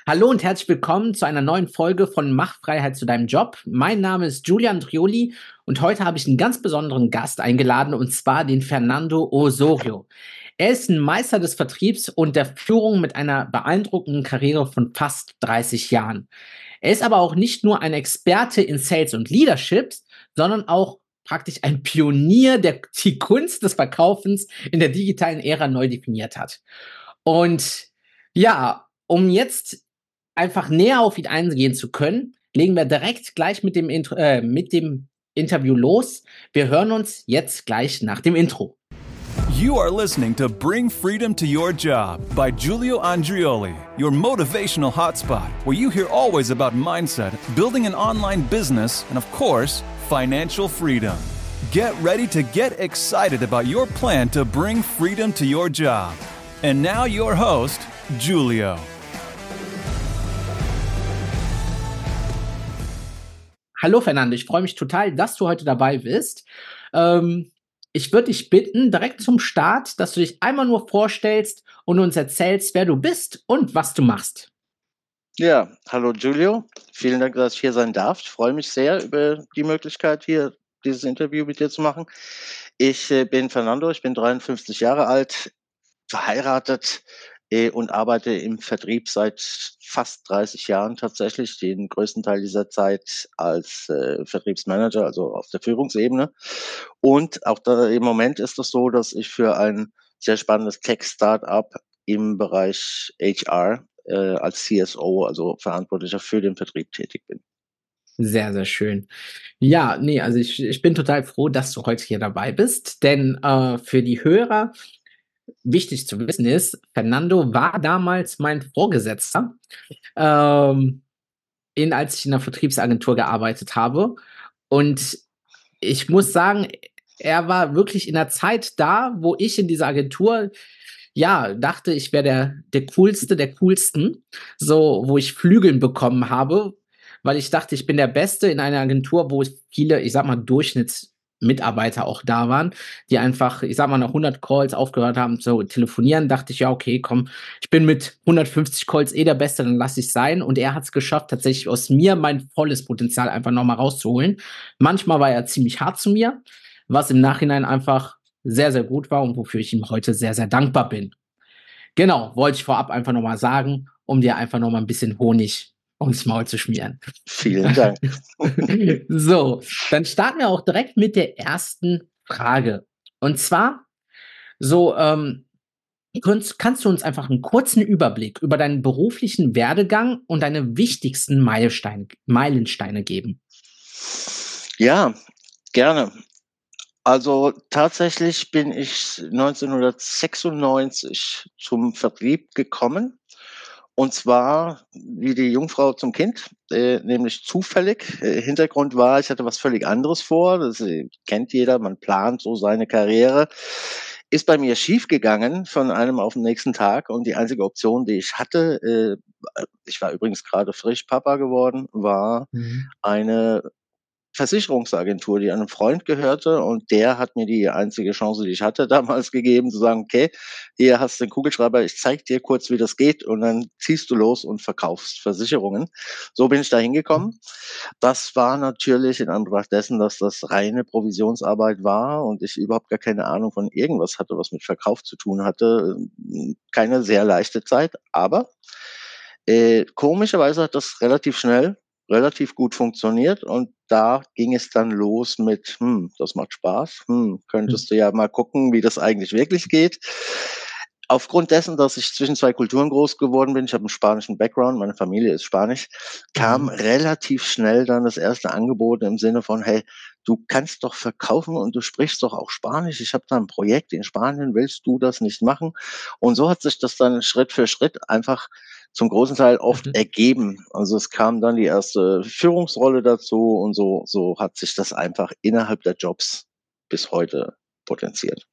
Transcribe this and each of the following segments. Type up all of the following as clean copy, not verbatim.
Hallo und herzlich willkommen zu einer neuen Folge von Mach Freiheit zu deinem Job. Mein Name ist Julian Trioli und heute habe ich einen ganz besonderen Gast eingeladen, und zwar den Fernando Osorio. Er ist ein Meister des Vertriebs und der Führung mit einer beeindruckenden Karriere von fast 30 Jahren. Er ist aber auch nicht nur ein Experte in Sales und Leadership, sondern auch praktisch ein Pionier, der die Kunst des Verkaufens in der digitalen Ära neu definiert hat. Und ja, um jetzt einfach näher auf ihn eingehen zu können, legen wir direkt gleich mit dem Interview los. Wir hören uns jetzt gleich nach dem Intro. You are listening to Bring Freedom to Your Job by Giulio Andreoli, your motivational hotspot, where you hear always about mindset, building an online business, and of course, financial freedom. Get ready to get excited about your plan to bring freedom to your job. And now your host, Giulio. Hallo Fernando, ich freue mich total, dass du heute dabei bist. Ich würde dich bitten, direkt zum Start, dass du dich einmal nur vorstellst und uns erzählst, wer du bist und was du machst. Ja, hallo Giulio. Vielen Dank, dass ich hier sein darf. Ich freue mich sehr über die Möglichkeit, hier dieses Interview mit dir zu machen. Ich bin Fernando, ich bin 53 Jahre alt, verheiratet und arbeite im Vertrieb seit fast 30 Jahren tatsächlich, den größten Teil dieser Zeit als Vertriebsmanager, also auf der Führungsebene. Und auch im Moment ist es so, dass ich für ein sehr spannendes Tech-Startup im Bereich HR als CSO, also Verantwortlicher für den Vertrieb tätig bin. Sehr, sehr schön. Ja, nee, also ich bin total froh, dass du heute hier dabei bist, denn für die Hörer wichtig zu wissen ist, Fernando war damals mein Vorgesetzter, als ich in der Vertriebsagentur gearbeitet habe. Und ich muss sagen, er war wirklich in der Zeit da, wo ich in dieser Agentur dachte, ich wäre der Coolste der Coolsten, so, wo ich Flügeln bekommen habe, weil ich dachte, ich bin der Beste in einer Agentur, wo viele, ich sag mal, Durchschnittsmitarbeiter auch da waren, die einfach, ich sag mal, nach 100 Calls aufgehört haben zu telefonieren. Dachte ich, ja, okay, komm, ich bin mit 150 Calls der Beste, dann lasse ich sein. Und er hat es geschafft, tatsächlich aus mir mein volles Potenzial einfach nochmal rauszuholen. Manchmal war er ziemlich hart zu mir, was im Nachhinein einfach sehr, sehr gut war und wofür ich ihm heute sehr, sehr dankbar bin. Genau, wollte ich vorab einfach nochmal sagen, um dir einfach nochmal ein bisschen Honig ums Maul zu schmieren. Vielen Dank. So, dann starten wir auch direkt mit der ersten Frage. Und zwar, so, kannst du uns einfach einen kurzen Überblick über deinen beruflichen Werdegang und deine wichtigsten Meilensteine geben? Ja, gerne. Also tatsächlich bin ich 1996 zum Vertrieb gekommen. Und zwar wie die Jungfrau zum Kind, nämlich zufällig. Hintergrund war, ich hatte was völlig anderes vor. Das kennt jeder, man plant so seine Karriere. Ist bei mir schiefgegangen von einem auf den nächsten Tag. Und die einzige Option, die ich hatte, ich war übrigens gerade frisch Papa geworden, war eine Versicherungsagentur, die einem Freund gehörte, und der hat mir die einzige Chance, die ich hatte, damals gegeben, zu sagen, okay, hier hast du den Kugelschreiber, ich zeig dir kurz, wie das geht, und dann ziehst du los und verkaufst Versicherungen. So bin ich da hingekommen. Das war natürlich in Anbetracht dessen, dass das reine Provisionsarbeit war und ich überhaupt gar keine Ahnung von irgendwas hatte, was mit Verkauf zu tun hatte, keine sehr leichte Zeit, aber komischerweise hat das relativ gut funktioniert, und da ging es dann los mit, das macht Spaß, könntest du ja mal gucken, wie das eigentlich wirklich geht. Aufgrund dessen, dass ich zwischen zwei Kulturen groß geworden bin, ich habe einen spanischen Background, meine Familie ist spanisch, kam relativ schnell dann das erste Angebot im Sinne von, hey, du kannst doch verkaufen und du sprichst doch auch Spanisch, ich habe da ein Projekt in Spanien, willst du das nicht machen? Und so hat sich das dann Schritt für Schritt einfach zum großen Teil oft ergeben. Also es kam dann die erste Führungsrolle dazu, und so hat sich das einfach innerhalb der Jobs bis heute potenziert.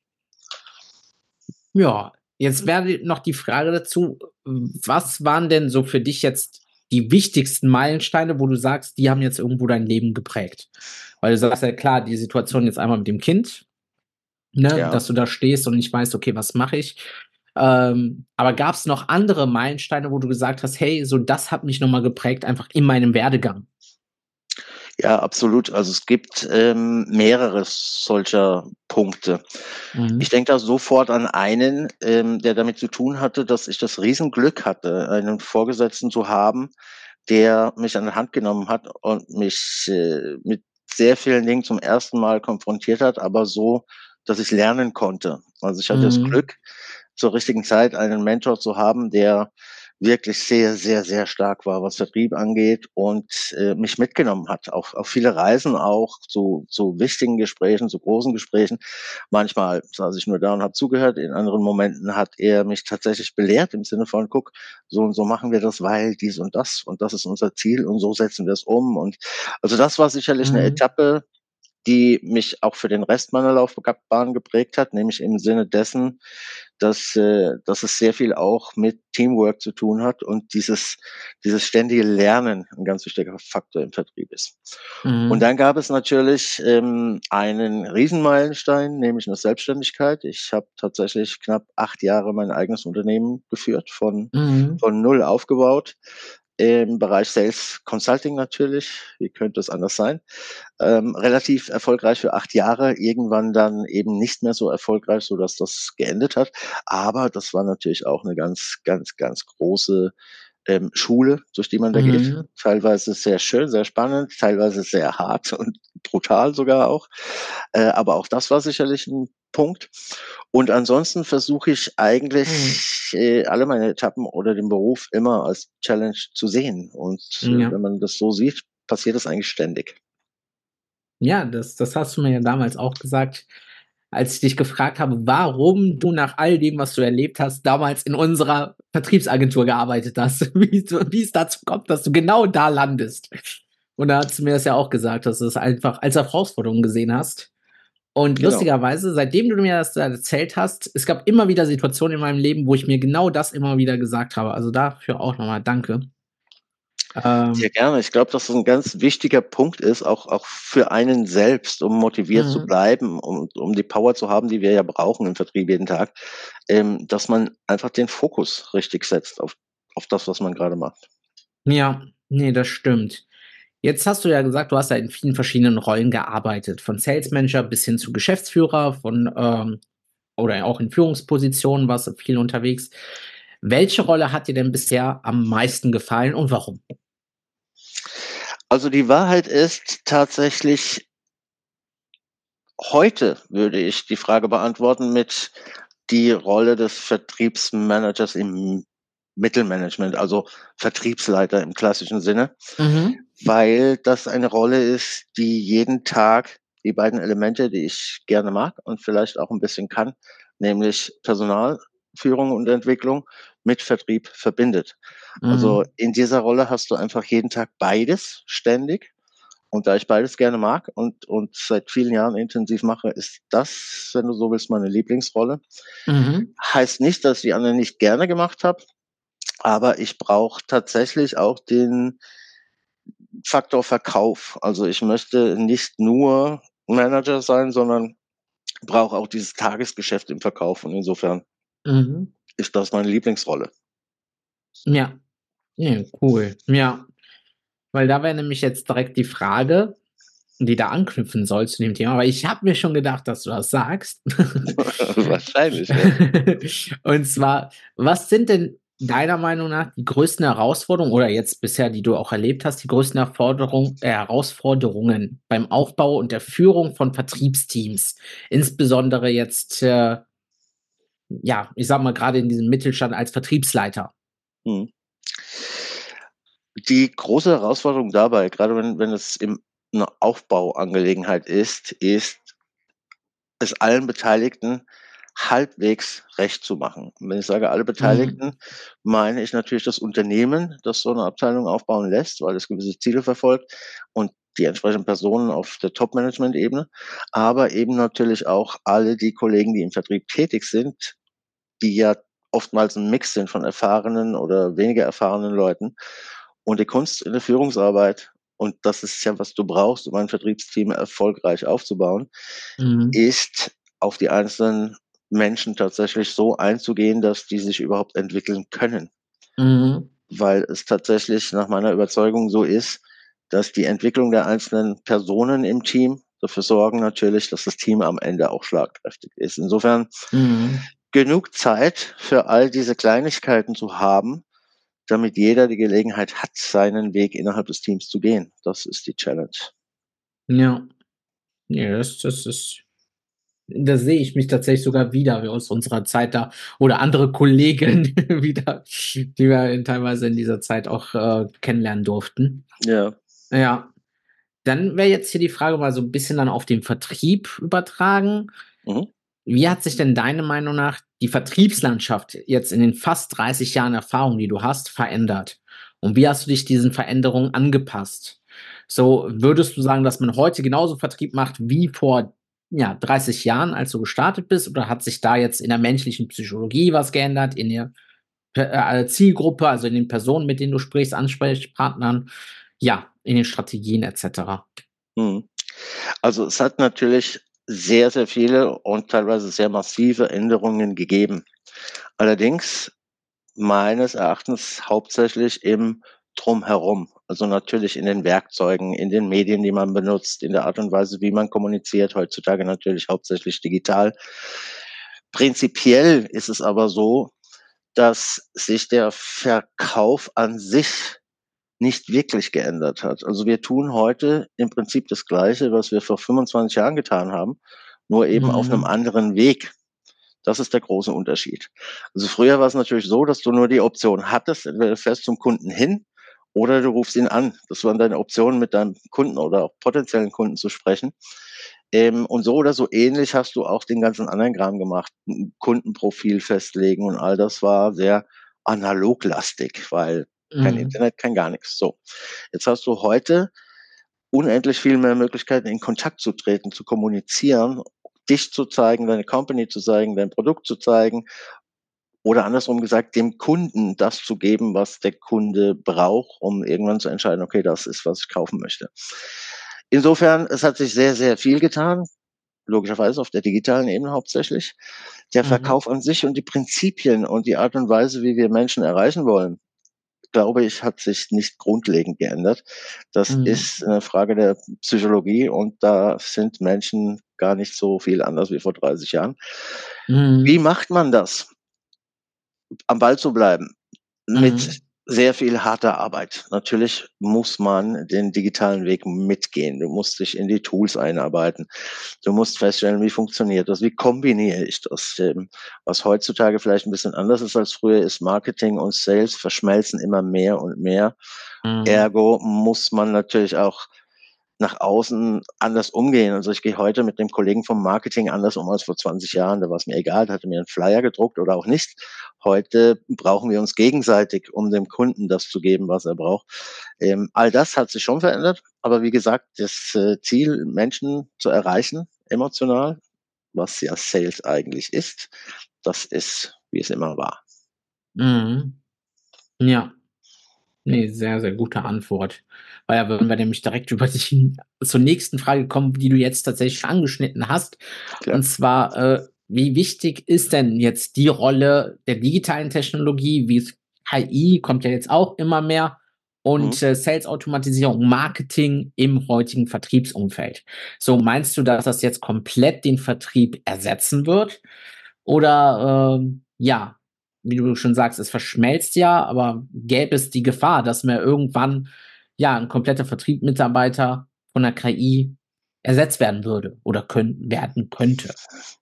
Ja, jetzt wäre noch die Frage dazu, was waren denn so für dich jetzt die wichtigsten Meilensteine, wo du sagst, die haben jetzt irgendwo dein Leben geprägt? Weil du sagst ja klar, die Situation jetzt einmal mit dem Kind, ne, Ja. dass du da stehst und nicht weißt, okay, was mache ich? Aber gab es noch andere Meilensteine, wo du gesagt hast: „Hey, so das hat mich noch mal geprägt, einfach in meinem Werdegang?“ Ja, absolut. Also, es gibt, mehrere solcher Punkte. Ich Mhm. denke da sofort an einen, der damit zu tun hatte, dass ich das Riesenglück hatte, einen Vorgesetzten zu haben, der mich an die Hand genommen hat und mich, mit sehr vielen Dingen zum ersten Mal konfrontiert hat, aber so, dass ich lernen konnte. Also, ich hatte das Mhm. Glück, zur richtigen Zeit einen Mentor zu haben, der wirklich sehr, sehr, sehr stark war, was Vertrieb angeht und, mich mitgenommen hat auf viele Reisen auch zu wichtigen Gesprächen, zu großen Gesprächen. Manchmal saß ich nur da und habe zugehört, in anderen Momenten hat er mich tatsächlich belehrt im Sinne von: „Guck, so und so machen wir das, weil dies und das ist unser Ziel und so setzen wir es um.“ Und also, das war sicherlich eine Mhm. Etappe, die mich auch für den Rest meiner Laufbahn geprägt hat, nämlich im Sinne dessen, dass es sehr viel auch mit Teamwork zu tun hat und dieses ständige Lernen ein ganz wichtiger Faktor im Vertrieb ist. Und Mhm. dann gab es natürlich, einen Riesenmeilenstein, nämlich eine Selbstständigkeit. Ich habe tatsächlich knapp 8 Jahre mein eigenes Unternehmen geführt, Mhm. von null aufgebaut, im Bereich Sales Consulting natürlich. Wie könnte es anders sein? Relativ erfolgreich für 8 Jahre, irgendwann dann eben nicht mehr so erfolgreich, sodass das geendet hat. Aber das war natürlich auch eine ganz, ganz, ganz große, Schule, durch die man da geht. Mhm. Teilweise sehr schön, sehr spannend, teilweise sehr hart und brutal sogar auch. Aber auch das war sicherlich ein Punkt. Und ansonsten versuche ich Mhm. eigentlich, alle meine Etappen oder den Beruf immer als Challenge zu sehen. Und, Ja. wenn man das so sieht, passiert das eigentlich ständig. Ja, das hast du mir ja damals auch gesagt, als ich dich gefragt habe, warum du nach all dem, was du erlebt hast, damals in unserer Vertriebsagentur gearbeitet hast, wie es dazu kommt, dass du genau da landest. Und da hast du mir das ja auch gesagt, dass du es einfach als Herausforderung gesehen hast. Und Genau. lustigerweise, seitdem du mir das da erzählt hast, es gab immer wieder Situationen in meinem Leben, wo ich mir genau das immer wieder gesagt habe. Also dafür auch noch mal danke. Sehr Ähm, gerne. Ich glaube, dass das 'n ganz wichtiger Punkt ist, auch für einen selbst, um motiviert zu mhm. bleiben und um die Power zu haben, die wir ja brauchen im Vertrieb jeden Tag, dass man einfach den Fokus richtig setzt auf das, was man grade macht. Ja, ne, das stimmt. Jetzt hast du ja gesagt, du hast ja in vielen verschiedenen Rollen gearbeitet, von Sales Manager bis hin zu Geschäftsführer, oder auch in Führungspositionen warst du viel unterwegs. Welche Rolle hat dir denn bisher am meisten gefallen und warum? Also, die Wahrheit ist tatsächlich heute würde ich die Frage beantworten mit die Rolle des Vertriebsmanagers im Mittelmanagement, also Vertriebsleiter im klassischen Sinne. Mhm, Weil das eine Rolle ist, die jeden Tag die beiden Elemente, die ich gerne mag und vielleicht auch ein bisschen kann, nämlich Personalführung und Entwicklung mit Vertrieb verbindet. Also, mhm, in dieser Rolle hast du einfach jeden Tag beides ständig. Und da ich beides gerne mag und seit vielen Jahren intensiv mache, ist das, wenn du so willst, meine Lieblingsrolle. mhm, Heißt nicht, dass ich die anderen nicht gerne gemacht habe, aber ich brauche tatsächlich auch den Faktor Verkauf. Also, ich möchte nicht nur Manager sein, sondern brauche auch dieses Tagesgeschäft im Verkauf und insofern mhm. ist das meine Lieblingsrolle. Ja, ne, cool. Ja, weil da wäre nämlich jetzt direkt die Frage, die da anknüpfen soll zu dem Thema, weil ich habe mir schon gedacht, dass du das sagst. Wahrscheinlich, ja. Und zwar, was sind denn deiner Meinung nach die größten Herausforderungen oder jetzt bisher, die du auch erlebt hast, die größten Herausforderungen beim Aufbau und der Führung von Vertriebsteams? Insbesondere jetzt, ja, ich sage mal, gerade in diesem Mittelstand als Vertriebsleiter. Mhm. Die große Herausforderung dabei, gerade wenn es 'ne Aufbauangelegenheit ist, es allen Beteiligten halbwegs recht zu machen. Und wenn ich sage alle Mhm. Beteiligten, meine ich natürlich das Unternehmen, das so eine Abteilung aufbauen lässt, weil es gewisse Ziele verfolgt und die entsprechenden Personen auf der Top-Management-Ebene, aber eben natürlich auch alle die Kollegen, die im Vertrieb tätig sind, die ja oftmals ein Mix sind von erfahrenen oder weniger erfahrenen Leuten. Und die Kunst in der Führungsarbeit, und das ist ja, was du brauchst, um ein Vertriebsteam erfolgreich aufzubauen, Mhm. ist auf die einzelnen Menschen tatsächlich so einzugehen, dass die sich überhaupt entwickeln können. Mhm. Weil es tatsächlich nach meiner Überzeugung so ist, dass die Entwicklung der einzelnen Personen im Team dafür sorgen natürlich, dass das Team am Ende auch schlagkräftig ist. Insofern Mhm. genug Zeit für all diese Kleinigkeiten zu haben, damit jeder die Gelegenheit hat, seinen Weg innerhalb des Teams zu gehen. Das ist die Challenge. Ja. Ja, das ist da sehe ich mich tatsächlich sogar wieder wie aus unserer Zeit da oder andere Kollegen wieder, die wir teilweise in dieser Zeit auch, kennenlernen durften. Ja. Ja. Dann wäre jetzt hier die Frage mal so ein bisschen dann auf den Vertrieb übertragen. Mhm. Wie hat sich denn deiner Meinung nach die Vertriebslandschaft jetzt in den fast 30 Jahren Erfahrung, die du hast, verändert? Und wie hast du dich diesen Veränderungen angepasst? So, würdest du sagen, dass man heute genauso Vertrieb macht wie vor, ja, 30 Jahren, als du gestartet bist? Oder hat sich da jetzt in der menschlichen Psychologie was geändert, in der Zielgruppe, also in den Personen, mit denen du sprichst, Ansprechpartnern, ja, in den Strategien et cetera? Mhm. Also, es hat natürlich sehr, sehr viele und teilweise sehr massive Änderungen gegeben. Allerdings meines Erachtens hauptsächlich im Drumherum. Also, natürlich in den Werkzeugen, in den Medien, die man benutzt, in der Art und Weise, wie man kommuniziert, heutzutage natürlich hauptsächlich digital. Prinzipiell ist es aber so, dass sich der Verkauf an sich nicht wirklich geändert hat. Also, wir tun heute im Prinzip das Gleiche, was wir vor 25 Jahren getan haben, nur eben auf 'nem Mhm. anderen Weg. Das ist der große Unterschied. Also, früher war's natürlich so, dass du nur die Option hattest, entweder du fährst zum Kunden hin oder du rufst ihn an. Das waren deine Optionen, mit deinem Kunden oder auch potenziellen Kunden zu sprechen. Und so oder so ähnlich hast du auch den ganzen anderen Kram gemacht. 'N Kundenprofil festlegen und all das war sehr analoglastig, weil kein Mhm. Internet, kein gar nix. So, jetzt hast du heute unendlich viel mehr Möglichkeiten, in Kontakt zu treten, zu kommunizieren, dich zu zeigen, deine Company zu zeigen, dein Produkt zu zeigen oder andersrum gesagt, dem Kunden das zu geben, was der Kunde braucht, um irgendwann zu entscheiden: „Okay, das ist, was ich kaufen möchte.“ Insofern, es hat sich sehr, sehr viel getan, logischerweise auf der digitalen Ebene hauptsächlich. Der Mhm. Verkauf an sich und die Prinzipien und die Art und Weise, wie wir Menschen erreichen wollen, glaube ich, hat sich nicht grundlegend geändert. Das Mhm. ist 'ne Frage der Psychologie und da sind Menschen gar nicht so viel anders wie vor 30 Jahren. Wie Mhm. macht man das? Am Ball zu bleiben, mit Mhm. sehr viel harter Arbeit. Natürlich muss man den digitalen Weg mitgehen. Du musst dich in die Tools einarbeiten. Du musst feststellen, wie funktioniert das? Wie kombiniere ich das? Was heutzutage vielleicht 'n bisschen anders ist als früher, ist Marketing und Sales verschmelzen immer mehr und mehr. Mhm. Ergo muss man natürlich auch nach außen anders umgehen. Also, ich gehe heute mit dem Kollegen vom Marketing anders um als vor 20 Jahren. Da war's mir egal, da hat er mir 'n Flyer gedruckt oder auch nicht. Heute brauchen wir uns gegenseitig, um dem Kunden das zu geben, was er braucht. All das hat sich schon verändert, aber wie gesagt, das, Ziel, Menschen zu erreichen, emotional, was ja Sales eigentlich ist, das ist, wie es immer war. Mhm. Ja. Ne, sehr, sehr gute Antwort. Weil ja, würden wir nämlich direkt über die zur nächsten Frage kommen, die du jetzt tatsächlich angeschnitten hast. Klar. Und zwar, wie wichtig ist denn jetzt die Rolle der digitalen Technologie, wie es KI kommt ja jetzt auch immer mehr Mhm. und, Sales-Automatisierung, Marketing im heutigen Vertriebsumfeld. So, meinst du, dass das jetzt komplett den Vertrieb ersetzen wird? Oder, ja, wie du schon sagst, es verschmelzt ja, aber gäbe es die Gefahr, dass mir irgendwann, ja, 'n kompletter Vertrieb Mitarbeiter von der KI ersetzt werden würde oder werden könnte?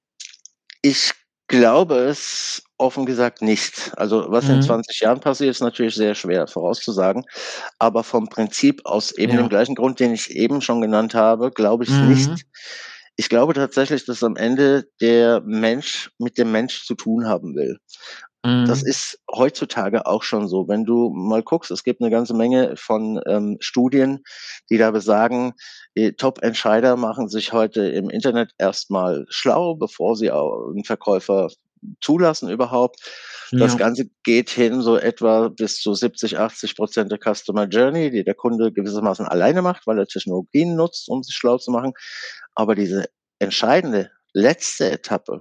Ich glaube es offen gesagt nicht. Also, was in Mhm. 20 Jahren passiert, ist natürlich sehr schwer vorauszusagen. Aber vom Prinzip aus eben dem Ja. gleichen Grund, den ich eben schon genannt habe, glaube ich's Mhm. nicht. Ich glaube tatsächlich, dass am Ende der Mensch mit dem Mensch zu tun haben will. Das Mhm. ist heutzutage auch schon so. Wenn du mal guckst, es gibt 'ne ganze Menge von, Studien, die da besagen, Top-Entscheider machen sich heute im Internet erst mal schlau, bevor sie 'n Verkäufer zulassen überhaupt. Das Ja. Ganze geht hin so etwa bis zu 70, 80% der Customer Journey, die der Kunde gewissermaßen alleine macht, weil er Technologien nutzt, um sich schlau zu machen. Aber diese entscheidende letzte Etappe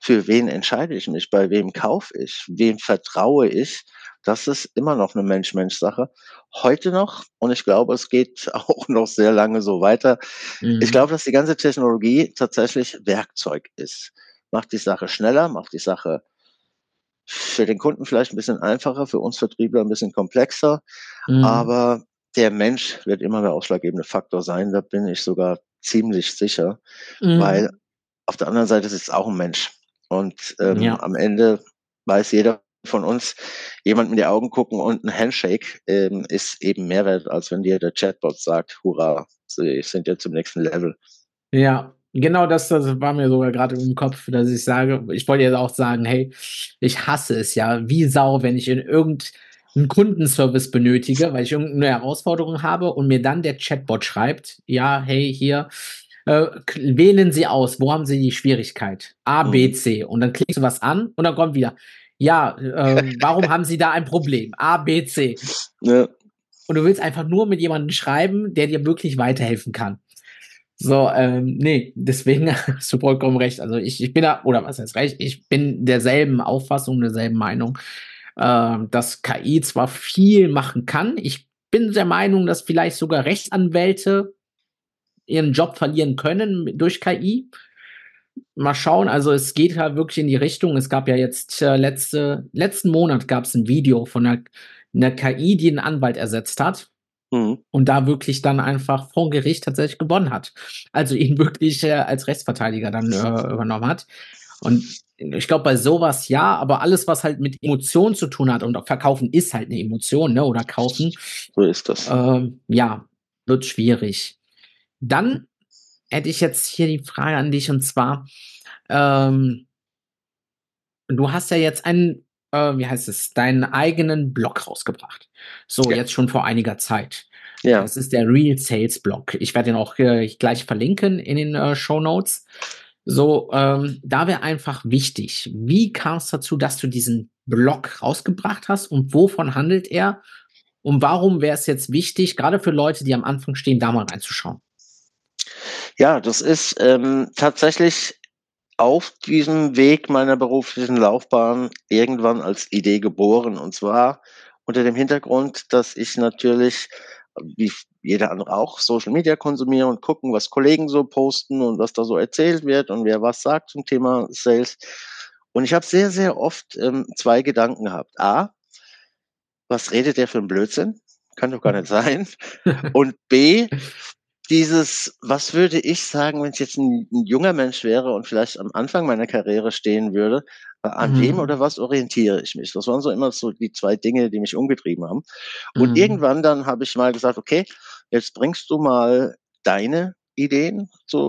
für wen entscheide ich mich, bei wem kaufe ich, wem vertraue ich, das ist immer noch eine Mensch-Mensch-Sache. Heute noch, und ich glaube, es geht auch noch sehr lange so weiter. Ich Mhm. glaube, dass die ganze Technologie tatsächlich Werkzeug ist. Macht die Sache schneller, macht die Sache für den Kunden vielleicht ein bisschen einfacher, für uns Vertriebler ein bisschen komplexer, Mhm. aber der Mensch wird immer der ausschlaggebende Faktor sein, da bin ich sogar ziemlich sicher, weil Mhm. auf der anderen Seite ist es auch ein Mensch. Und Ja. am Ende weiß jeder von uns, jemand in die Augen gucken und ein Handshake ist eben mehr wert, als wenn dir der Chatbot sagt, hurra, Sie sind jetzt im nächsten Level. Ja, genau das war mir sogar gerade im Kopf, dass ich sage, ich wollte jetzt auch sagen, hey, ich hasse es ja wie Sau, wenn ich in irgendeinen Kundenservice benötige, weil ich irgendeine Herausforderung habe und mir dann der Chatbot schreibt, ja, hey, hier, wählen Sie aus, wo haben Sie die Schwierigkeit? A, B, Mhm. C. Und dann klickst du was an und dann kommt wieder, ja, warum haben Sie da ein Problem? A, B, C. Ja, Und du willst einfach nur mit jemandem schreiben, der dir wirklich weiterhelfen kann. So, nee, deswegen hast du vollkommen recht. Also ich bin da, oder was heißt recht, ich bin derselben Auffassung, derselben Meinung, dass KI zwar viel machen kann. Ich bin der Meinung, dass vielleicht sogar Rechtsanwälte ihren Job verlieren können durch KI. Mal schauen, also es geht ja wirklich in die Richtung. Es gab ja jetzt letzten Monat gab es ein Video von einer KI, die einen Anwalt ersetzt hat mhm. und da wirklich dann einfach vor Gericht tatsächlich gewonnen hat. Also ihn wirklich als Rechtsverteidiger dann übernommen hat. Und ich glaube, bei sowas ja, aber alles, was halt mit Emotionen zu tun hat und auch Verkaufen ist halt eine Emotion, ne? Oder kaufen, So ist das. ja, wird schwierig. Dann hätte ich jetzt hier die Frage an dich und zwar, ähm, du hast ja jetzt einen, wie heißt es, deinen eigenen Blog rausgebracht. So, Ja. jetzt schon vor einiger Zeit. Ja. Das ist der Real Sales Blog. Ich werde den auch gleich verlinken in den Show Notes. So, da wäre einfach wichtig, wie kam es dazu, dass du diesen Blog rausgebracht hast und wovon handelt er? Und warum wäre es jetzt wichtig, gerade für Leute, die am Anfang stehen, da mal reinzuschauen? Ja, das ist tatsächlich auf diesem Weg meiner beruflichen Laufbahn irgendwann als Idee geboren. Und zwar unter dem Hintergrund, dass ich natürlich, wie jeder andere auch, Social Media konsumiere und gucken, was Kollegen so posten und was da so erzählt wird und wer was sagt zum Thema Sales. Und ich habe sehr, sehr oft zwei Gedanken gehabt. A, was redet der für ein Blödsinn? Kann doch gar nicht sein. Und B, was würde ich sagen, wenn ich jetzt ein junger Mensch wäre und vielleicht am Anfang meiner Karriere stehen würde, an wem Mhm. oder was orientiere ich mich? Das waren so immer so die 2 Dinge, die mich umgetrieben haben. Und Mhm. irgendwann dann habe ich mal gesagt: „Okay, jetzt bringst du mal deine Ideen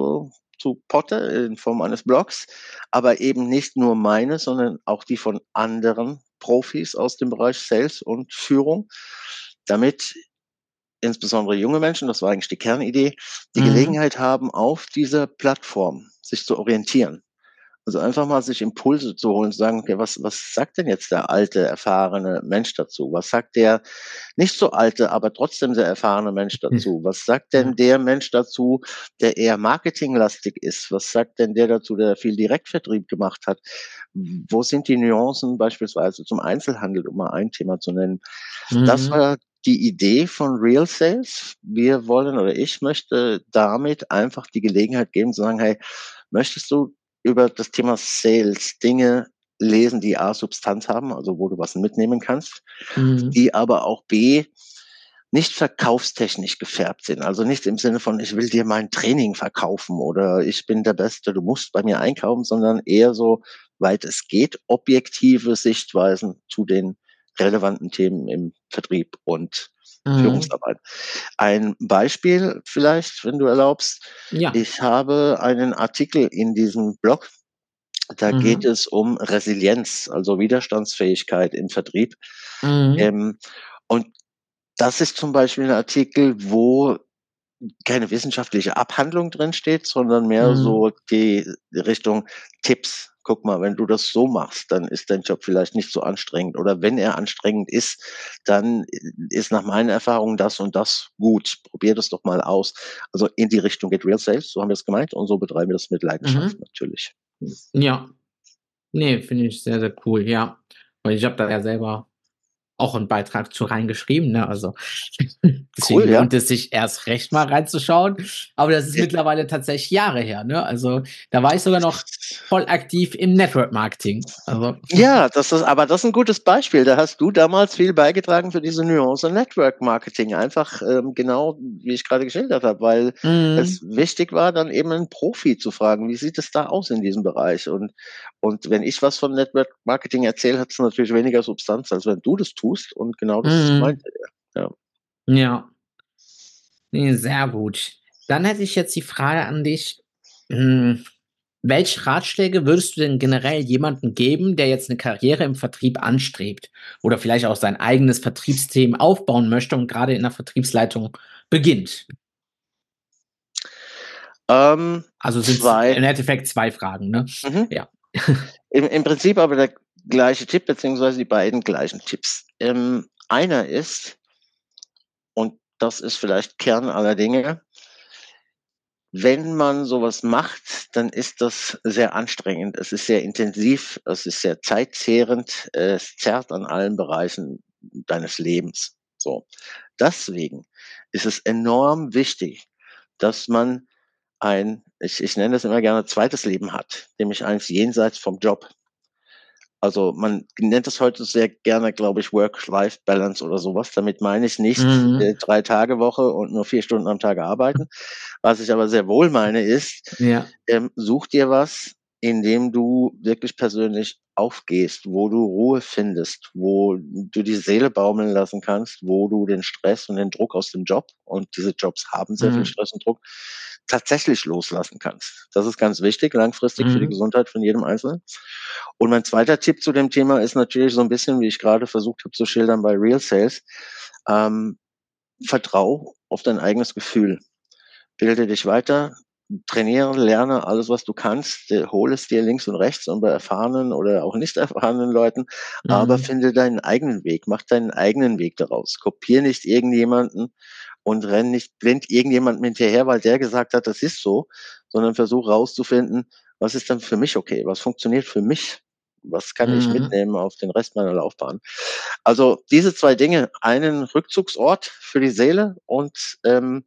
zu Potte in Form eines Blogs, aber eben nicht nur meine, sondern auch die von anderen Profis aus dem Bereich Sales und Führung, damit insbesondere junge Menschen, das war eigentlich die Kernidee, die Mhm. Gelegenheit haben, auf dieser Plattform sich zu orientieren. Also einfach mal sich Impulse zu holen, zu sagen, okay, was sagt denn jetzt der alte, erfahrene Mensch dazu? Was sagt der nicht so alte, aber trotzdem sehr erfahrene Mensch dazu? Was sagt denn Ja. der Mensch dazu, der eher marketinglastig ist? Was sagt denn der dazu, der viel Direktvertrieb gemacht hat? Wo sind die Nuancen beispielsweise zum Einzelhandel, um mal ein Thema zu nennen? Das Mhm. war die Idee von Real Sales. Wir wollen oder ich möchte damit einfach die Gelegenheit geben zu sagen, hey, möchtest du über das Thema Sales Dinge lesen, die A, Substanz haben, also wo du was mitnehmen kannst, Mhm. die aber auch B, nicht verkaufstechnisch gefärbt sind. Also nicht im Sinne von, ich will dir mein Training verkaufen oder ich bin der Beste, du musst bei mir einkaufen, sondern eher so weit es geht, objektive Sichtweisen zu den relevanten Themen im Vertrieb und Mhm. Führungsarbeit. Ein Beispiel vielleicht, wenn du erlaubst. Ja. Ich habe einen Artikel in diesem Blog, da geht Mhm. es um Resilienz, also Widerstandsfähigkeit im Vertrieb. Mhm. Ähm, und das ist zum Beispiel ein Artikel, wo keine wissenschaftliche Abhandlung drin steht, sondern mehr Mhm. so die Richtung Tipps. Guck mal, wenn du das so machst, dann ist dein Job vielleicht nicht so anstrengend. Oder wenn er anstrengend ist, dann ist nach meinen Erfahrungen das und das gut. Probier das doch mal aus. Also in die Richtung geht Real Sales, so haben wir es gemeint, und so betreiben wir das mit Leidenschaft Mhm. natürlich. Ja. Ne, finde ich sehr, sehr cool, ja. Weil ich habe da ja selber auch 'n Beitrag zu reingeschrieben, ne? Also, deswegen Cool, ja. lohnt es sich erst recht mal reinzuschauen. Aber das ist Äh, mittlerweile tatsächlich Jahre her, ne? Also, da war ich sogar noch voll aktiv im Network Marketing. Also Ja, das ist ein gutes Beispiel. Da hast du damals viel beigetragen für diese Nuance Network Marketing. Einfach, genau, wie ich gerade geschildert habe, weil es mhm, wichtig war, dann eben 'n Profi zu fragen: „Wie sieht es da aus in diesem Bereich?“ Und wenn ich was von Network Marketing erzähle, hat es natürlich weniger Substanz, als wenn du das tust und genau das mhm, meinte er, ja. ja. Ne, sehr gut. Dann hätte ich jetzt die Frage an dich, hm, welche Ratschläge würdest du denn generell jemandem geben, der jetzt 'ne Karriere im Vertrieb anstrebt oder vielleicht auch sein eigenes Vertriebsteam aufbauen möchte und grade in der Vertriebsleitung beginnt? Also, sind's 2 im Endeffekt 2 Fragen, ne? mhm. Ja. Im Prinzip aber der gleiche Tipp beziehungsweise die beiden gleichen Tipps. Einer ist, und das ist vielleicht Kern aller Dinge, wenn man sowas macht, dann ist das sehr anstrengend. Es ist sehr intensiv, es ist sehr zeitzehrend, es zerrt an allen Bereichen deines Lebens. So. Deswegen ist es enorm wichtig, dass man ich nenne das immer gerne zweites Leben hat, nämlich eins jenseits vom Job. Also, man nennt es heute sehr gerne, glaube ich, Work-Life-Balance oder sowas. Damit meine ich nicht, Mhm. 3-Tage-Woche und nur 4 Stunden am Tag arbeiten. Was ich aber sehr wohl meine, ist, Ja. such dir was, in dem du wirklich persönlich aufgehst, wo du Ruhe findest, wo du die Seele baumeln lassen kannst, wo du den Stress und den Druck aus dem Job, und diese Jobs haben sehr viel Mhm. Stress und Druck, tatsächlich loslassen kannst. Das ist ganz wichtig, langfristig für die Mhm. Gesundheit von jedem Einzelnen. Und mein zweiter Tipp zu dem Thema ist natürlich so ein bisschen, wie ich gerade versucht habe zu schildern bei Real Sales, ähm, vertrau auf dein eigenes Gefühl. Bilde dich weiter, trainiere, lerne alles, was du kannst, hole es dir links und rechts und bei erfahrenen oder auch nicht erfahrenen Leuten, aber Mhm. finde deinen eigenen Weg, mach deinen eigenen Weg daraus. Kopiere nicht irgendjemanden und rennt irgendjemandem hinterher, weil der gesagt hat, das ist so, sondern versuch rauszufinden, was ist dann für mich okay? Was funktioniert für mich? Was kann ich Mhm. mitnehmen auf den Rest meiner Laufbahn? Also diese 2 Dinge, einen Rückzugsort für die Seele und,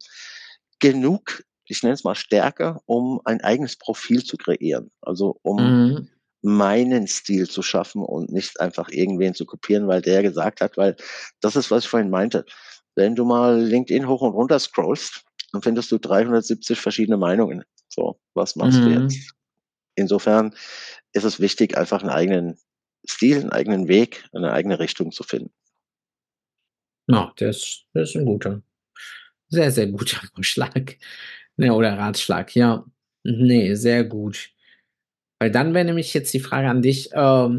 genug, ich nenne es mal Stärke, um ein eigenes Profil zu kreieren. Also, um Mhm. meinen Stil zu schaffen und nicht einfach irgendwen zu kopieren, weil der gesagt hat, weil das ist, was ich vorhin meinte. Wenn du mal LinkedIn hoch und runter scrollst, dann findest du 370 verschiedene Meinungen. So, was machst du Mhm. jetzt? Insofern ist es wichtig, einfach einen eigenen Stil, einen eigenen Weg, eine eigene Richtung zu finden. Ja, das ist 'n guter, sehr, sehr guter Vorschlag, ne, oder Ratschlag, ja. Ne, sehr gut. Weil dann wäre nämlich jetzt die Frage an dich,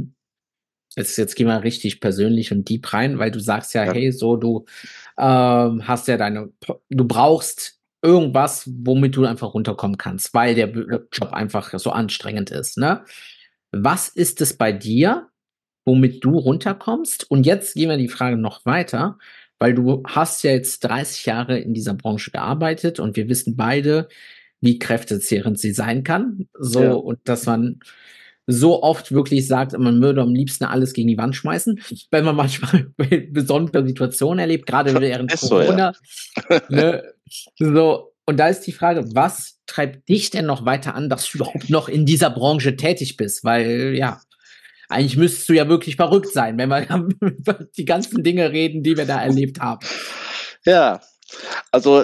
jetzt gehen wir richtig persönlich und deep rein, weil du sagst ja: Ja, „Hey, so, du, hast ja du brauchst irgendwas, womit du einfach runterkommen kannst, weil der Job einfach so anstrengend ist“, ne? Was ist es bei dir, womit du runterkommst? Und jetzt gehen wir die Frage noch weiter, weil du hast ja jetzt 30 Jahre in dieser Branche gearbeitet und wir wissen beide, wie kräftezehrend sie sein kann. So, ja, und dass man so oft wirklich sagt, man würde am liebsten alles gegen die Wand schmeißen, wenn man manchmal besondere Situationen erlebt, gerade während ist so, ja. Corona, ne? So, und da ist die Frage, was treibt dich denn noch weiter an, dass du überhaupt noch in dieser Branche tätig bist? Weil, ja, eigentlich müsstest du ja wirklich verrückt sein, wenn wir über die ganzen Dinge reden, die wir da erlebt haben. Ja, also,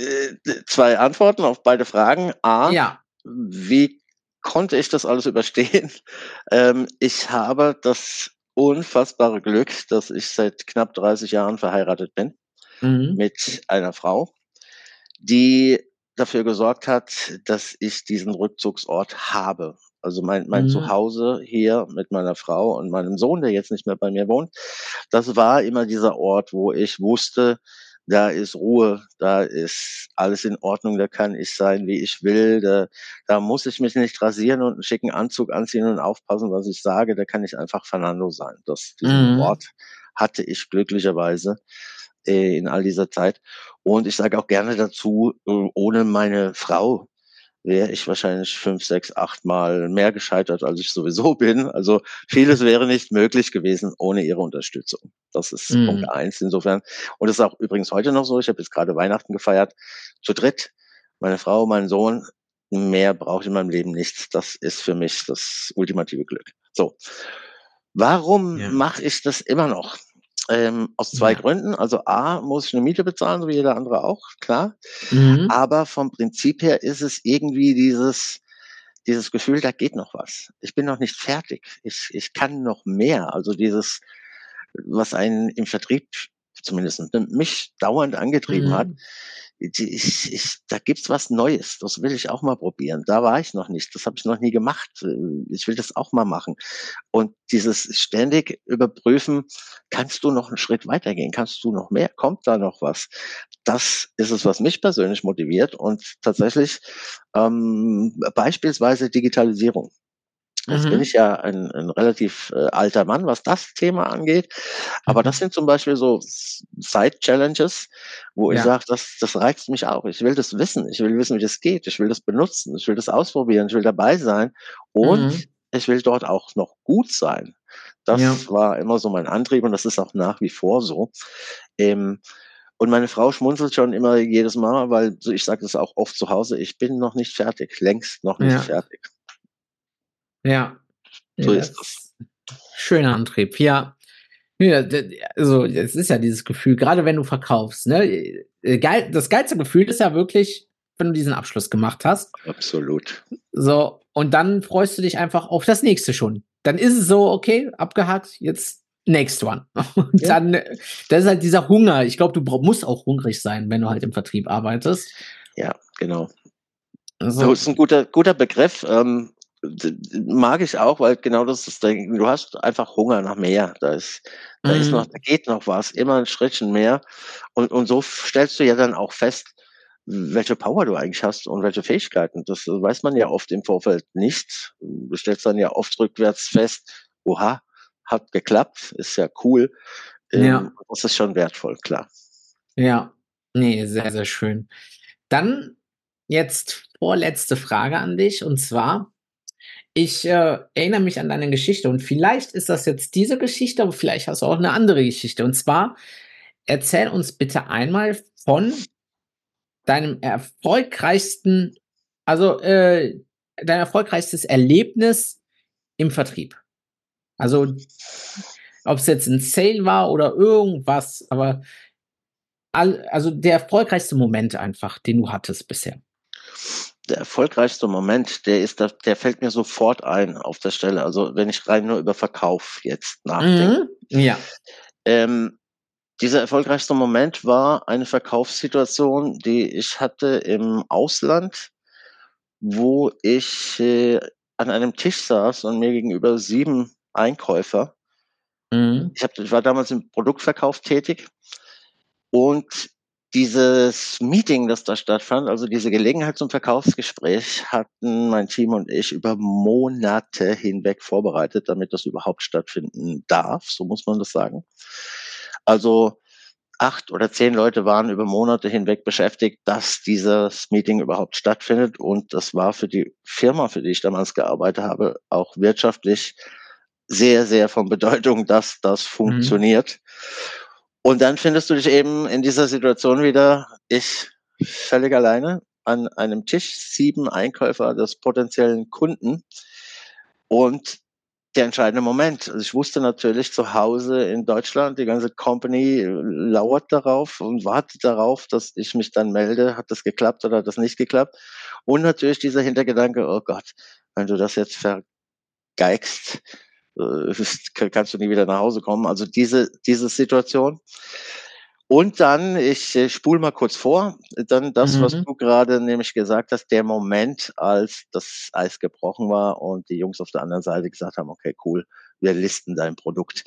2 Antworten auf beide Fragen. A: Ja. Wie konnte ich das alles überstehen? Ich habe das unfassbare Glück, dass ich seit knapp 30 Jahren verheiratet bin Mhm. mit einer Frau, die dafür gesorgt hat, dass ich diesen Rückzugsort habe. Also, mein Mhm. Zuhause hier mit meiner Frau und meinem Sohn, der jetzt nicht mehr bei mir wohnt, das war immer dieser Ort, wo ich wusste, da ist Ruhe, da ist alles in Ordnung, da kann ich sein, wie ich will, da muss ich mich nicht rasieren und einen schicken Anzug anziehen und aufpassen, was ich sage, da kann ich einfach Fernando sein. Diesen Mhm. Ort hatte ich glücklicherweise, in all dieser Zeit. Und ich sage auch gerne dazu, ohne meine Frau, wäre ich wahrscheinlich 5, 6, 8 Mal mehr gescheitert, als ich sowieso bin. Also vieles wäre nicht möglich gewesen ohne ihre Unterstützung. Das ist Punkt Mhm. 1 insofern. Und das ist auch übrigens heute noch so. Ich habe jetzt gerade Weihnachten gefeiert, zu dritt. Meine Frau, mein Sohn. Mehr brauche ich in meinem Leben nicht. Das ist für mich das ultimative Glück. So. Warum Ja. mache ich das immer noch? Aus 2 Ja. Gründen. Also A, muss ich eine Miete bezahlen, so wie jeder andere auch, klar. Mhm. Aber vom Prinzip her ist es irgendwie dieses Gefühl, da geht noch was. Ich bin noch nicht fertig. Ich kann noch mehr. Also dieses, was einen im Vertrieb zumindest mich dauernd angetrieben hat. Mhm. Da gibt's was Neues. Das will ich auch mal probieren. Da war ich noch nicht. Das habe ich noch nie gemacht. Ich will das auch mal machen. Und dieses ständig überprüfen, kannst du noch einen Schritt weitergehen? Kannst du noch mehr? Kommt da noch was? Das ist es, was mich persönlich motiviert und tatsächlich beispielsweise Digitalisierung. Jetzt bin ich Mhm. ja ein relativ alter Mann, was das Thema angeht. Aber das Mhm. sind zum Beispiel so Side-Challenges, wo ich Ja. sage, das reizt mich auch. Ich will das wissen. Ich will wissen, wie das geht. Ich will das benutzen. Ich will das ausprobieren. Ich will dabei sein. Und Mhm. ich will dort auch noch gut sein. Ja. Das war immer so mein Antrieb und das ist auch nach wie vor so. Ähm, und meine Frau schmunzelt schon immer jedes Mal, weil ich sage das auch oft zu Hause, ich bin noch nicht fertig, längst noch nicht Ja. fertig. Ja. Ne, So ist das. das schöner Antrieb, ja. Ja, also, es ist ja dieses Gefühl, gerade wenn du verkaufst, ne? Das geilste Gefühl ist ja wirklich, wenn du diesen Abschluss gemacht hast. Absolut. So, und dann freust du dich einfach auf das nächste schon. Dann ist es so, okay, abgehakt, jetzt next one. Und Ja. dann, das ist halt dieser Hunger. Ich glaube, du musst auch hungrig sein, wenn du halt im Vertrieb arbeitest. Ja, genau. So Also, ist ein guter Begriff, mag ich auch, weil genau das ist der du hast einfach Hunger nach mehr. Da mhm, geht noch was, immer ein Schrittchen mehr. Und so stellst du ja dann auch fest, welche Power du eigentlich hast und welche Fähigkeiten. Das weiß man ja oft im Vorfeld nicht. Du stellst dann ja oft rückwärts fest: „Oha, hat geklappt, ist ja cool.“ ja, Das ist schon wertvoll, klar. ja. Ne, sehr, sehr schön. Dann jetzt vorletzte Frage an dich, und zwar, ich, erinnere mich an deine Geschichte und vielleicht ist das jetzt diese Geschichte, aber vielleicht hast du auch eine andere Geschichte. Und zwar, erzähl uns bitte einmal von deinem erfolgreichsten, also, dein erfolgreichstes Erlebnis im Vertrieb. Also, ob es jetzt 'n Sale war oder irgendwas, aber also, der erfolgreichste Moment einfach, den du hattest bisher. Der erfolgreichste Moment, der fällt mir sofort ein auf der Stelle. Also, wenn ich rein nur über Verkauf jetzt nachdenke. Mhm. Ja. Ähm, Dieser erfolgreichste Moment war eine Verkaufssituation, die ich hatte im Ausland, wo ich, an einem Tisch saß und mir gegenüber 7 Einkäufer. Mhm. Ich war damals im Produktverkauf tätig und dieses Meeting, das da stattfand, also diese Gelegenheit zum Verkaufsgespräch, hatten mein Team und ich über Monate hinweg vorbereitet, damit das überhaupt stattfinden darf, so muss man das sagen. Also 8 oder 10 Leute waren über Monate hinweg beschäftigt, dass dieses Meeting überhaupt stattfindet. Und das war für die Firma, für die ich damals gearbeitet habe, auch wirtschaftlich sehr, sehr von Bedeutung, dass das Mhm. funktioniert. Und dann findest du dich eben in dieser Situation wieder, ich völlig alleine an einem Tisch, 7 Einkäufer des potenziellen Kunden. Und der entscheidende Moment. Also, ich wusste natürlich zu Hause in Deutschland, die ganze Company lauert darauf und wartet darauf, dass ich mich dann melde, hat das geklappt oder hat das nicht geklappt? Und natürlich dieser Hintergedanke: „Oh Gott, wenn du das jetzt vergeigst, kannst du nie wieder nach Hause kommen.“ Also, diese Situation. Und dann, ich, spule mal kurz vor, dann das, was Mhm. du gerade nämlich gesagt hast, der Moment, als das Eis gebrochen war und die Jungs auf der anderen Seite gesagt haben: „Okay, cool, wir listen dein Produkt.“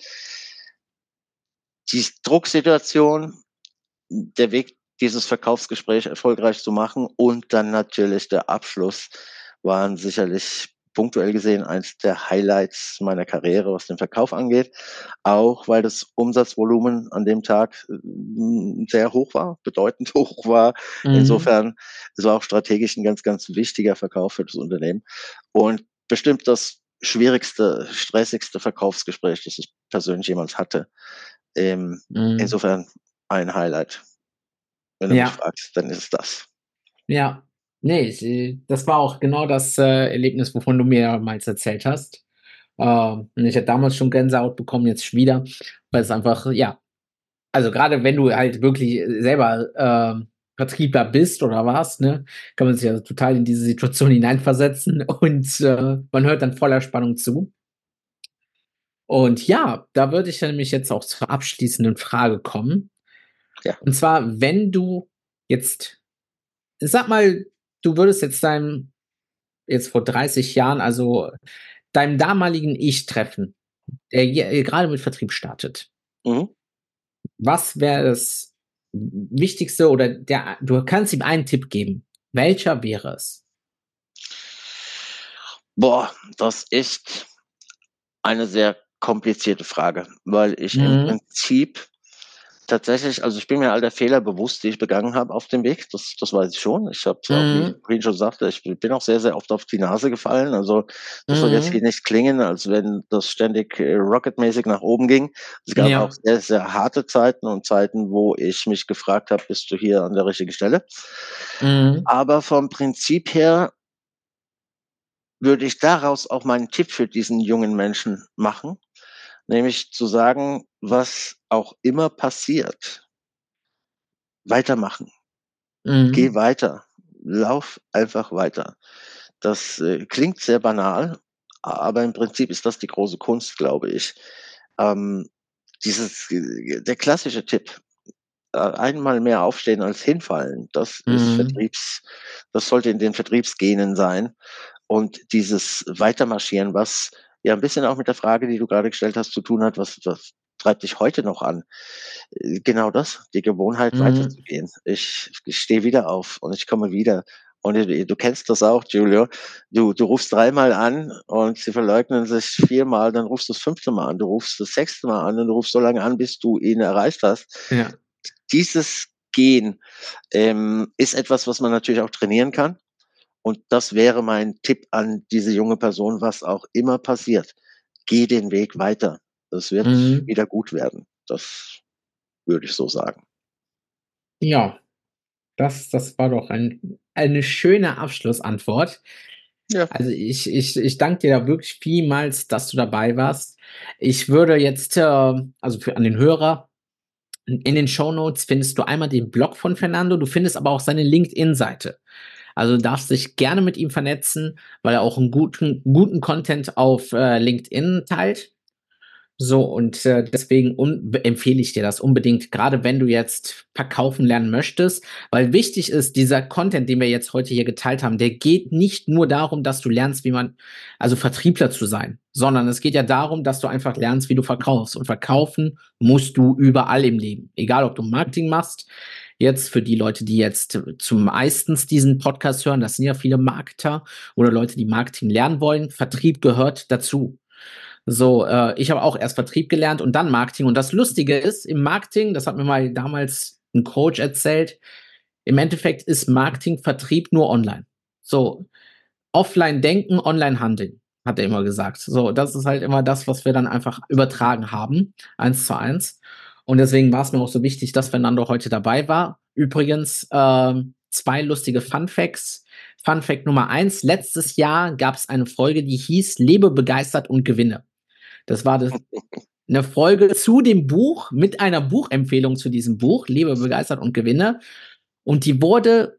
Die Drucksituation, der Weg, dieses Verkaufsgespräch erfolgreich zu machen und dann natürlich der Abschluss waren sicherlich punktuell gesehen eins der Highlights meiner Karriere, was den Verkauf angeht. Auch weil das Umsatzvolumen an dem Tag sehr hoch war, bedeutend hoch war. Insofern, es war auch strategisch ein ganz, ganz wichtiger Verkauf für das Unternehmen. Und bestimmt das schwierigste, stressigste Verkaufsgespräch, das ich persönlich jemals hatte. Insofern ein Highlight. Wenn du mich fragst, dann ist es das. Ja, nee, das war auch genau das Erlebnis, wovon du mir damals erzählt hast. Und ich hatte damals schon Gänsehaut bekommen, jetzt wieder, weil es einfach, ja, also gerade wenn du halt wirklich selber Vertriebler bist oder warst, ne, kann man sich ja total in diese Situation hineinversetzen und man hört dann voller Spannung zu. Und ja, da würde ich dann nämlich jetzt auch zur abschließenden Frage kommen. Ja. Und zwar, wenn du jetzt, sag mal, du würdest jetzt vor 30 Jahren, also deinem damaligen Ich treffen, der gerade mit Vertrieb startet. Was wäre das Wichtigste oder du kannst ihm einen Tipp geben. Welcher wäre es? Boah, das ist eine sehr komplizierte Frage, weil ich im Prinzip tatsächlich, also ich bin mir all der Fehler bewusst, die ich begangen habe auf dem Weg. Das weiß ich schon. Ich habe auch, wie ich vorhin schon sagte, ich bin auch sehr, sehr oft auf die Nase gefallen. Also das soll jetzt hier nicht klingen, als wenn das ständig rocketmäßig nach oben ging. Es gab auch sehr, sehr harte Zeiten und Zeiten, wo ich mich gefragt habe, bist du hier an der richtigen Stelle? Aber vom Prinzip her würde ich daraus auch meinen Tipp für diesen jungen Menschen machen, nämlich zu sagen, was auch immer passiert, weitermachen. Geh weiter, lauf einfach weiter. Das klingt sehr banal, aber im Prinzip ist das die große Kunst, glaube ich. Der klassische Tipp, einmal mehr aufstehen als hinfallen, das sollte in den Vertriebsgenen sein. Und dieses Weitermarschieren, was ja ein bisschen auch mit der Frage, die du gerade gestellt hast, zu tun hat, was treibt dich heute noch an? Genau das, die Gewohnheit weiterzugehen. Ich stehe wieder auf und ich komme wieder. Und du kennst das auch, Giulio. Du rufst 3-mal an und sie verleugnen sich 4-mal, dann rufst du das 5. Mal an, du rufst das 6. Mal an und du rufst so lange an, bis du ihn erreicht hast. Ja. Dieses Gehen ist etwas, was man natürlich auch trainieren kann. Und das wäre mein Tipp an diese junge Person, was auch immer passiert. Geh den Weg weiter. Es wird wieder gut werden. Das würde ich so sagen. Ja, das war doch eine schöne Abschlussantwort. Ja. Also ich danke dir da wirklich vielmals, dass du dabei warst. Ich würde jetzt, also an den Hörer, in den Shownotes findest du einmal den Blog von Fernando, du findest aber auch seine LinkedIn-Seite. Also du darfst dich gerne mit ihm vernetzen, weil er auch einen guten Content auf LinkedIn teilt. So, und deswegen empfehle ich dir das unbedingt, gerade wenn du jetzt verkaufen lernen möchtest, weil wichtig ist, dieser Content, den wir jetzt heute hier geteilt haben, der geht nicht nur darum, dass du lernst, also Vertriebler zu sein, sondern es geht ja darum, dass du einfach lernst, wie du verkaufst. Und verkaufen musst du überall im Leben. Egal, ob du Marketing machst, jetzt für die Leute, die jetzt zum meistens diesen Podcast hören, das sind ja viele Marketer oder Leute, die Marketing lernen wollen, Vertrieb gehört dazu. So, ich habe auch erst Vertrieb gelernt und dann Marketing. Und das Lustige ist, im Marketing, das hat mir mal damals ein Coach erzählt, im Endeffekt ist Marketing Vertrieb nur online. So, offline denken, online handeln, hat er immer gesagt. So, das ist halt immer das, was wir dann einfach übertragen haben, 1:1. Und deswegen war es mir auch so wichtig, dass Fernando heute dabei war. Übrigens, 2 lustige Fun Facts. Fun Fact Nummer 1: Letztes Jahr gab es eine Folge, die hieß Lebe begeistert und gewinne. Das war eine Folge zu dem Buch mit einer Buchempfehlung zu diesem Buch, Lebe begeistert und gewinne. Und die wurde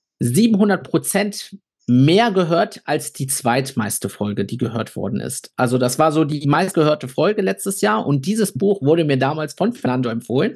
700% mehr gehört als die zweitmeiste Folge, die gehört worden ist. Also das war so die meistgehörte Folge letztes Jahr. Und dieses Buch wurde mir damals von Fernando empfohlen,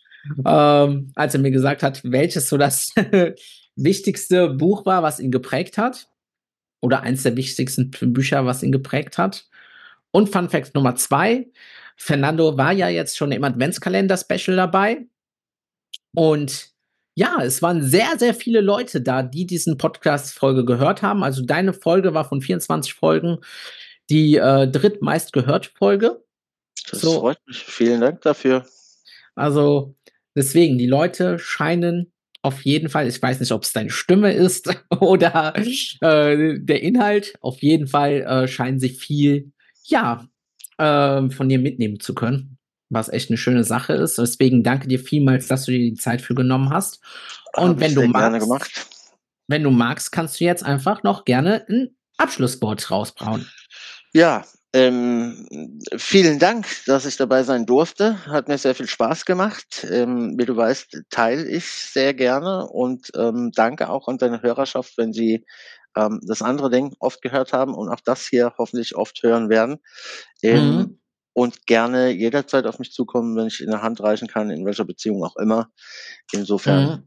als er mir gesagt hat, welches so das wichtigste Buch war, was ihn geprägt hat. Oder eins der wichtigsten Bücher, was ihn geprägt hat. Und Fun Fact Nummer 2, Fernando war ja jetzt schon im Adventskalender-Special dabei. Und Ja, es waren sehr, sehr viele Leute da, die diesen Podcast-Folge gehört haben. Also deine Folge war von 24 Folgen die drittmeist gehörte Folge. Das freut mich. Vielen Dank dafür. Also deswegen, die Leute scheinen auf jeden Fall, ich weiß nicht, ob es deine Stimme ist oder der Inhalt, auf jeden Fall scheinen sie viel, von dir mitnehmen zu können, was echt eine schöne Sache ist. Deswegen danke dir vielmals, dass du dir die Zeit für genommen hast. Und wenn du magst, kannst du jetzt einfach noch gerne ein Abschlusswort rausbrauen. Ja, vielen Dank, dass ich dabei sein durfte. Hat mir sehr viel Spaß gemacht. Wie du weißt, teile ich sehr gerne und danke auch an deine Hörerschaft, wenn sie das andere Ding oft gehört haben und auch das hier hoffentlich oft hören werden. Und gerne jederzeit auf mich zukommen, wenn ich in der Hand reichen kann, in welcher Beziehung auch immer. Insofern.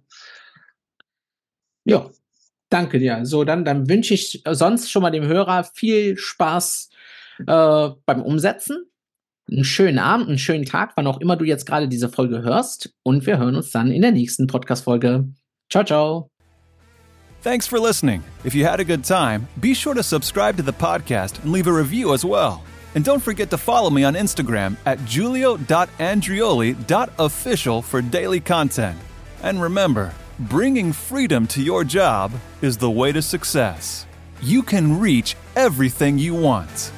Ja, danke dir. So, dann wünsche ich sonst schon mal dem Hörer viel Spaß beim Umsetzen. Einen schönen Abend, einen schönen Tag, wann auch immer du jetzt gerade diese Folge hörst. Und wir hören uns dann in der nächsten Podcast-Folge. Ciao, ciao. Thanks for listening. If you had a good time, be sure to subscribe to the podcast and leave a review as well. And don't forget to follow me on Instagram at julio.andrioli.official for daily content. And remember, bringing freedom to your job is the way to success. You can reach everything you want.